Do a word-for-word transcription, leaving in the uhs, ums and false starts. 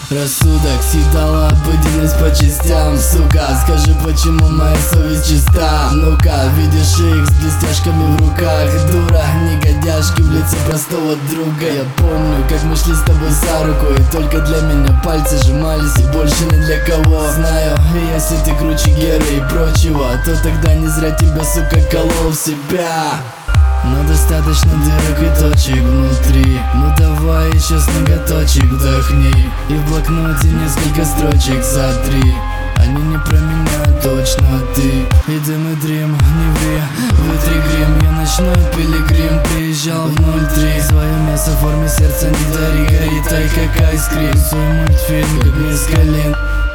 Рассудок съедала обыденность по частям. Сука, скажи, почему моя совесть чиста? Ну-ка, видишь их с блестяшками в руках. Дура, негодяшки в лице простого друга. Я помню, как мы шли с тобой за руку, и только для меня пальцы сжимались, и больше ни для кого. Знаю, если ты круче Геры и прочего, то тогда не зря тебя, сука, колол в себя. Но достаточно дырок и точек внутри. Ну давай еще с ноготочек вдохни, и в блокноте несколько строчек за три. Они не про меня, точно ты. И дым и дрим, не ври, вытри грим. Я ночной пилигрим, приезжал в ноль три. Свое мясо в форме сердца не дари, горит ай как айскрим. Свой мультфильм как мискалин.